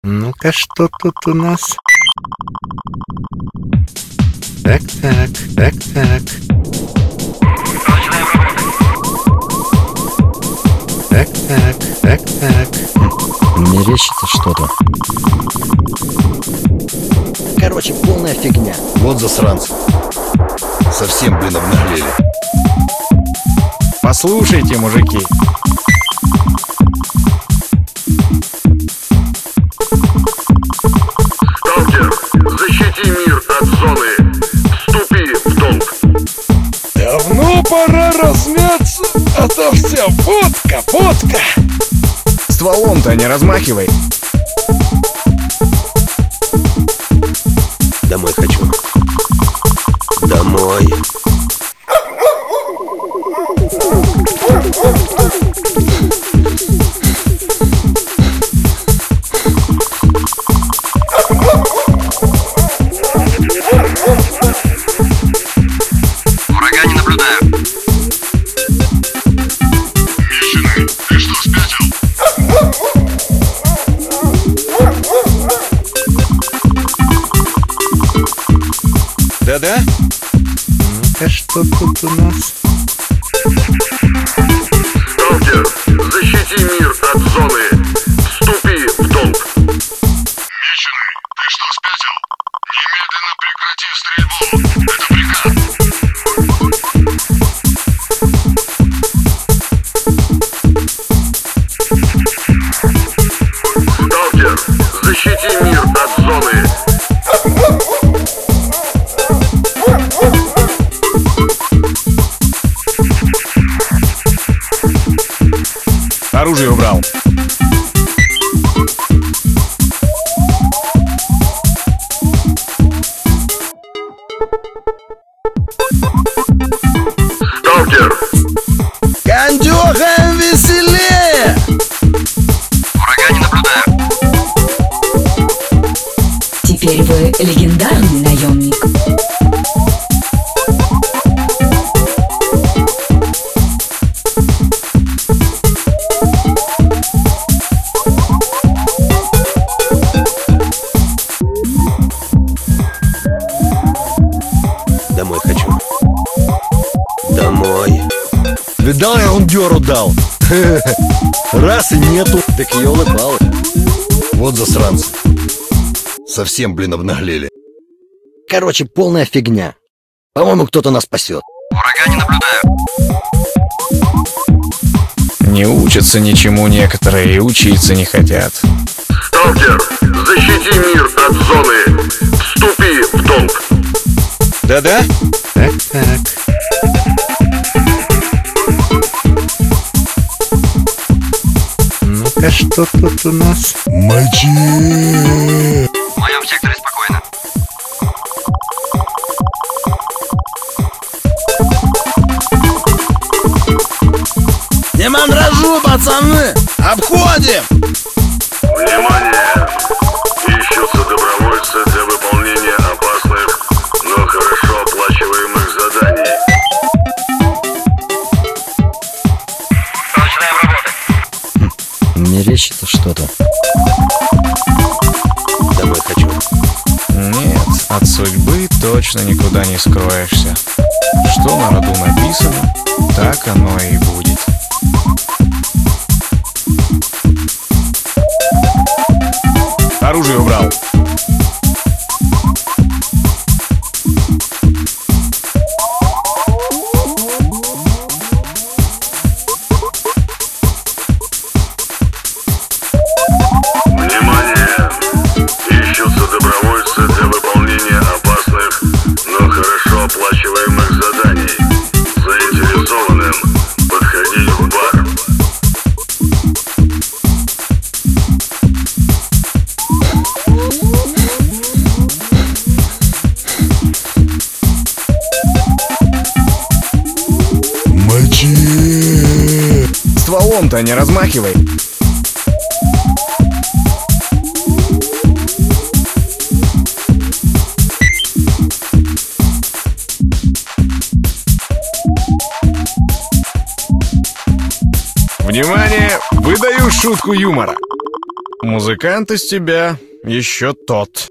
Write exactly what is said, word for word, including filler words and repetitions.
Ну-ка, что тут у нас? Так, так, так, так. Так, так, так, так. Мерещится что-то. Короче, полная фигня. Вот засранцы. Совсем, блин, обнаглели. Послушайте, мужики. Сталкер, защити мир от зоны. Вступи в долг. Давно пора размяться, а то вся водка, водка. Стволом-то не размахивай. Домой хочу. Домой. Врага не наблюдаю. Мишина, ты что, спятил? Да-да? Ну-ка, что тут у нас? Сталкер, защити мир от зоны. Вступи в долг. Меченый, ты что, спятил? Немедленно прекрати стрельбу. Это приказ. Сталкер, защити мир от зоны. Оружие убрал. Сталкер, Кондюха, веселее! врага не наблюдаю. Теперь вы легендарный наемник. Домой хочу. Домой. Видал, я он дёру дал. Раз и нету. Так ёлы-палы. Вот засранцы. Совсем, блин, обнаглели. Короче, полная фигня. По-моему, кто-то нас спасет. Врага не наблюдаю. Не учатся ничему некоторые и учиться не хотят. Сталкер, защити мир от зоны. Вступи в долг. Да-да? Так, так. Ну-ка, что тут у нас? Мочи! В моем секторе спокойно. Не мандражу, пацаны! Обходим! Внимание! Ищутся добровольцы для выполнения опасных, но хорошо оплачиваемых заданий. Начинаем работать. Мерещится что-то. Домой хочу. Нет, от судьбы точно никуда не скроешься. Что на роду написано, так оно и будет. Оружие убрал. Внимание! Ищутся добровольцы для выполнения опасных, но хорошо оплачиваемых заданий. Заинтересованным подходить в бар. Мочи! Стволом-то не размахивай. Внимание! Выдаю шутку юмора. Музыкант из тебя еще тот.